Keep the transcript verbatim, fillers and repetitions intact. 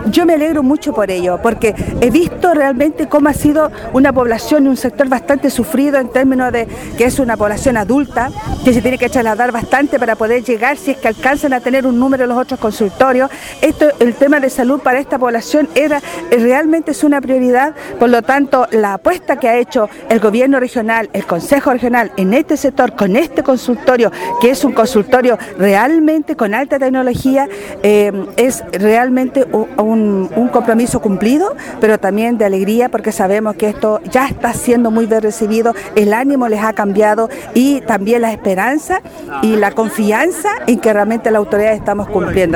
yo me alegro mucho por ello, porque he visto realmente cómo ha sido una población y un sector bastante sufrido en términos de que es una población adulta, que se tiene que trasladar bastante para poder llegar, si es que alcanzan a tener un número en los otros consultorios. Esto, el tema de salud para esta población era realmente es una prioridad, por lo tanto la apuesta que ha hecho el gobierno regional, el Consejo Regional en este sector, con este consultorio, que es un consultorio realmente con alta tecnología, eh, es realmente un, un compromiso cumplido, pero también de alegría porque sabemos que esto ya está siendo muy bien recibido, el ánimo les ha cambiado y también la esperanza y la confianza en que realmente las autoridades estamos cumpliendo.